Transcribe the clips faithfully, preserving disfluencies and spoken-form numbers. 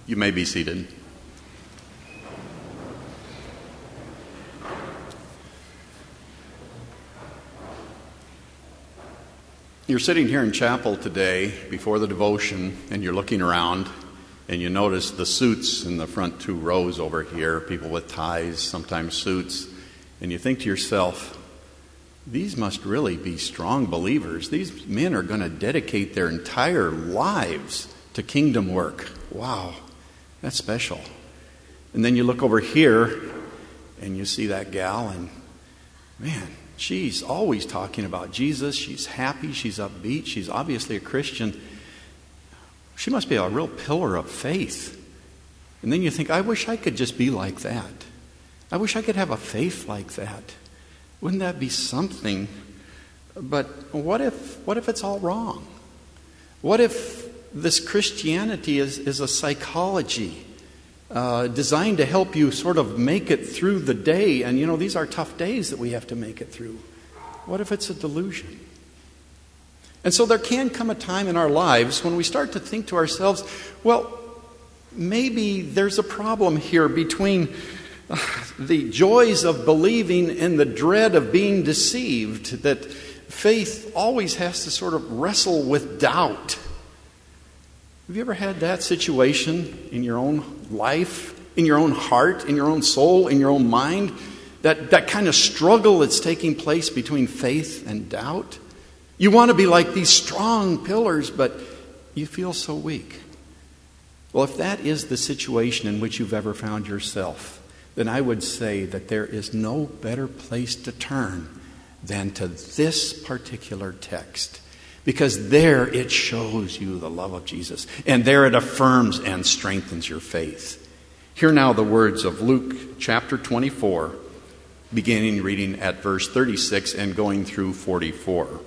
You may be seated. You're sitting here in chapel today before the devotion, and you're looking around, and you notice the suits in the front two rows over here, people with ties, sometimes suits, and you think to yourself, these must really be strong believers. These men are going to dedicate their entire lives to kingdom work. Wow, that's special. And then you look over here, and you see that gal, and man, she's always talking about Jesus. She's happy. She's upbeat. She's obviously a Christian. She must be a real pillar of faith. And then you think, I wish I could just be like that. I wish I could have a faith like that. Wouldn't that be something? But what if what if it's all wrong? What if this Christianity is, is a psychology Uh, designed to help you sort of make it through the day? And, you know, these are tough days that we have to make it through. What if it's a delusion? And so there can come a time in our lives when we start to think to ourselves, well, maybe there's a problem here between uh, the joys of believing and the dread of being deceived, that faith always has to sort of wrestle with doubt. Have you ever had that situation in your own life, in your own heart, in your own soul, in your own mind? That, that kind of struggle that's taking place between faith and doubt? You want to be like these strong pillars, but you feel so weak. Well, if that is the situation in which you've ever found yourself, then I would say that there is no better place to turn than to this particular text. Because there it shows you the love of Jesus. And there it affirms and strengthens your faith. Hear now the words of Luke chapter twenty-four, beginning reading at verse thirty-six and going through forty-four.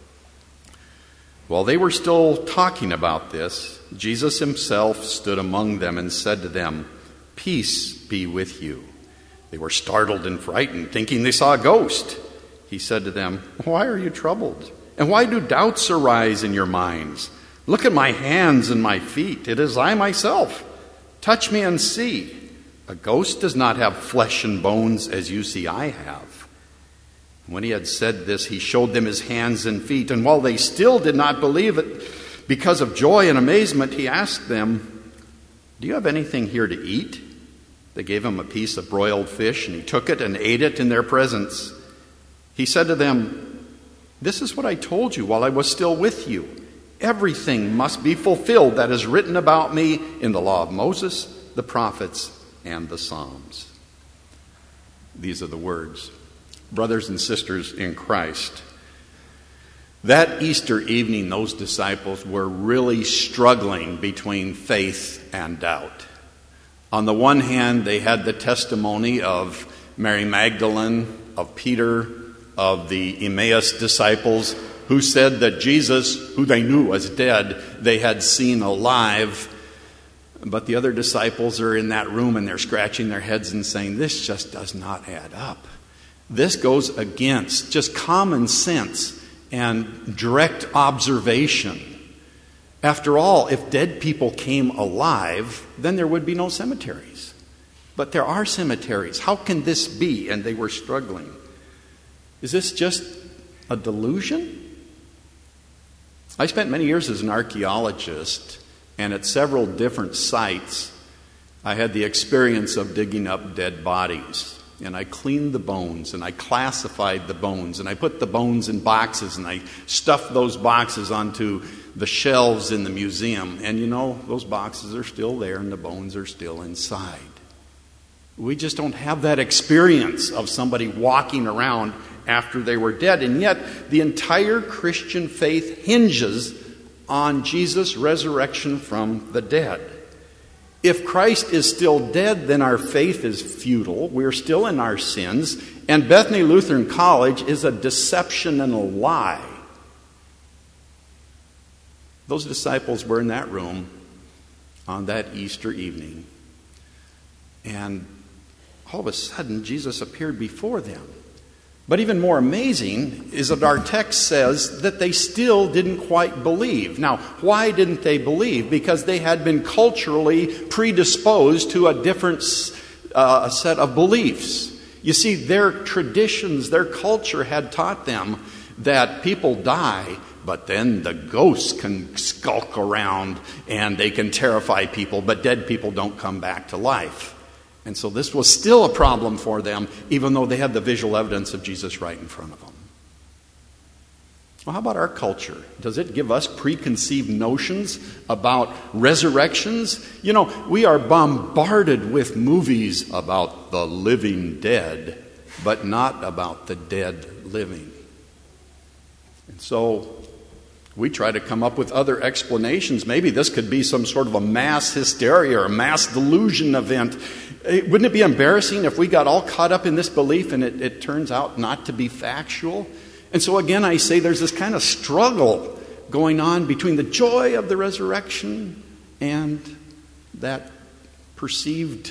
While they were still talking about this, Jesus himself stood among them and said to them, "Peace be with you." They were startled and frightened, thinking they saw a ghost. He said to them, "Why are you troubled? And why do doubts arise in your minds? Look at my hands and my feet. It is I myself. Touch me and see. A ghost does not have flesh and bones as you see I have." When he had said this, he showed them his hands and feet. And while they still did not believe it, because of joy and amazement, he asked them, "Do you have anything here to eat?" They gave him a piece of broiled fish, and he took it and ate it in their presence. He said to them, "This is what I told you while I was still with you. Everything must be fulfilled that is written about me in the law of Moses, the prophets, and the Psalms." These are the words. Brothers and sisters in Christ, that Easter evening, those disciples were really struggling between faith and doubt. On the one hand, they had the testimony of Mary Magdalene, of Peter, of the Emmaus disciples, who said that Jesus, who they knew was dead, they had seen alive. But the other disciples are in that room and they're scratching their heads and saying, this just does not add up. This goes against just common sense and direct observation. After all, if dead people came alive, then there would be no cemeteries. But there are cemeteries. How can this be? And they were struggling. Is this just a delusion? I spent many years as an archaeologist, and at several different sites, I had the experience of digging up dead bodies. And I cleaned the bones, and I classified the bones, and I put the bones in boxes, and I stuffed those boxes onto the shelves in the museum. And you know, those boxes are still there, and the bones are still inside. We just don't have that experience of somebody walking around after they were dead. And yet, the entire Christian faith hinges on Jesus' resurrection from the dead. If Christ is still dead, then our faith is futile. We're still in our sins. And Bethany Lutheran College is a deception and a lie. Those disciples were in that room on that Easter evening. And all of a sudden, Jesus appeared before them. But even more amazing is that our text says that they still didn't quite believe. Now, why didn't they believe? Because they had been culturally predisposed to a different uh, set of beliefs. You see, their traditions, their culture had taught them that people die, but then the ghosts can skulk around and they can terrify people, but dead people don't come back to life. And so this was still a problem for them, even though they had the visual evidence of Jesus right in front of them. Well, how about our culture? Does it give us preconceived notions about resurrections? You know, we are bombarded with movies about the living dead, but not about the dead living. And so we try to come up with other explanations. Maybe this could be some sort of a mass hysteria or a mass delusion event. Wouldn't it be embarrassing if we got all caught up in this belief and it, it turns out not to be factual? And so again, I say there's this kind of struggle going on between the joy of the resurrection and that perceived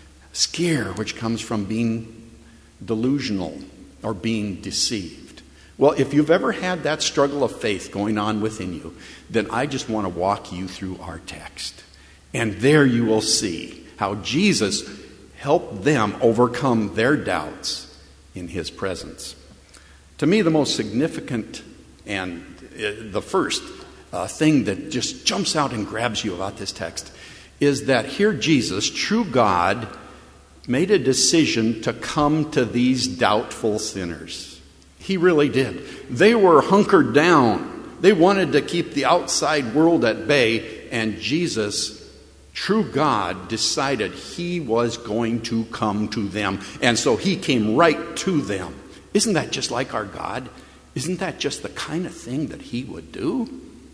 scare which comes from being delusional or being deceived. Well, if you've ever had that struggle of faith going on within you, then I just want to walk you through our text. And there you will see how Jesus helped them overcome their doubts in his presence. To me, the most significant and uh, the first uh, thing that just jumps out and grabs you about this text is that here Jesus, true God, made a decision to come to these doubtful sinners. He really did. They were hunkered down. They wanted to keep the outside world at bay, and Jesus, true God, decided he was going to come to them. And so he came right to them. Isn't that just like our God? Isn't that just the kind of thing that he would do?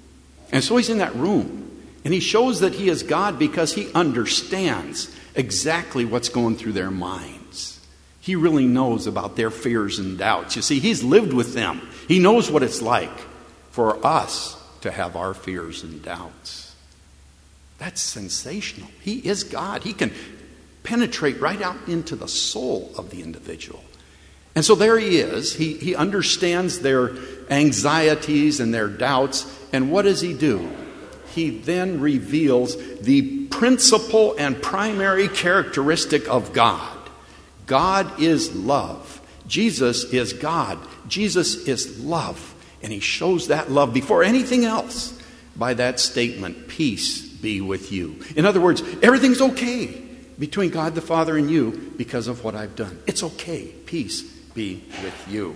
And so he's in that room. And he shows that he is God because he understands exactly what's going through their minds. He really knows about their fears and doubts. You see, he's lived with them. He knows what it's like for us to have our fears and doubts. That's sensational. He is God. He can penetrate right out into the soul of the individual. And so there he is. He, he understands their anxieties and their doubts. And what does he do? He then reveals the principal and primary characteristic of God. God is love. Jesus is God. Jesus is love. And he shows that love before anything else by that statement, peace be with you. In other words, everything's okay between God the Father and you because of what I've done. It's okay. Peace be with you.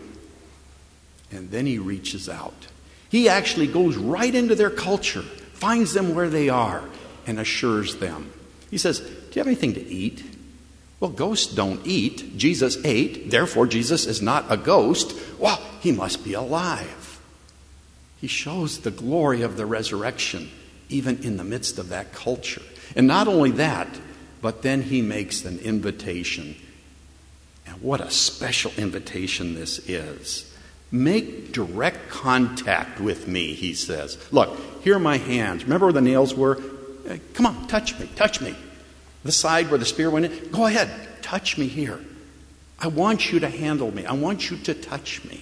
And then he reaches out. He actually goes right into their culture, finds them where they are, and assures them. He says, do you have anything to eat? Well, ghosts don't eat. Jesus ate. Therefore, Jesus is not a ghost. Well, he must be alive. He shows the glory of the resurrection, even in the midst of that culture. And not only that, but then he makes an invitation. And what a special invitation this is. Make direct contact with me, he says. Look, here are my hands. Remember where the nails were? Come on, touch me, touch me. The side where the spear went in, go ahead, touch me here. I want you to handle me. I want you to touch me.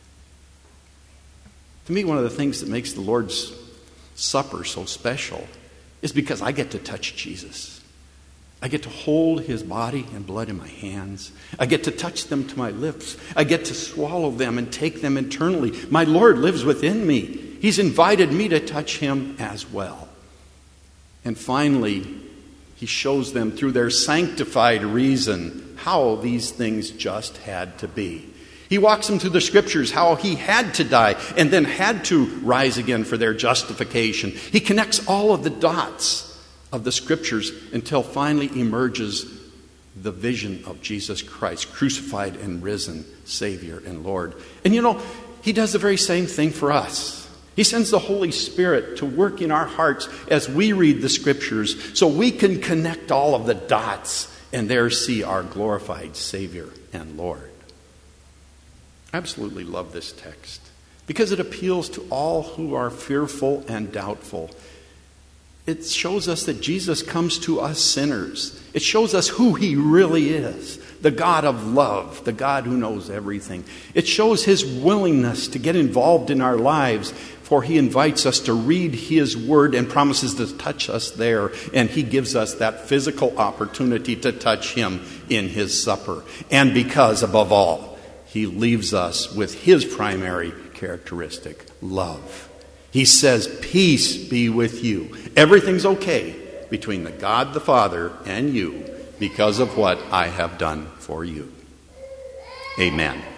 To me, one of the things that makes the Lord's Supper so special is because I get to touch Jesus. I get to hold his body and blood in my hands. I get to touch them to my lips. I get to swallow them and take them internally. My Lord lives within me. He's invited me to touch him as well. And finally, he shows them through their sanctified reason how these things just had to be. He walks them through the scriptures, how he had to die and then had to rise again for their justification. He connects all of the dots of the scriptures until finally emerges the vision of Jesus Christ, crucified and risen Savior and Lord. And you know, he does the very same thing for us. He sends the Holy Spirit to work in our hearts as we read the scriptures so we can connect all of the dots and there see our glorified Savior and Lord. I absolutely love this text because it appeals to all who are fearful and doubtful. It shows us that Jesus comes to us sinners. It shows us who he really is, the God of love, the God who knows everything. It shows his willingness to get involved in our lives, for he invites us to read his word and promises to touch us there. And he gives us that physical opportunity to touch him in his supper. And because, above all, he leaves us with his primary characteristic, love. He says, peace be with you. Everything's okay between the God the Father and you because of what I have done for you. Amen.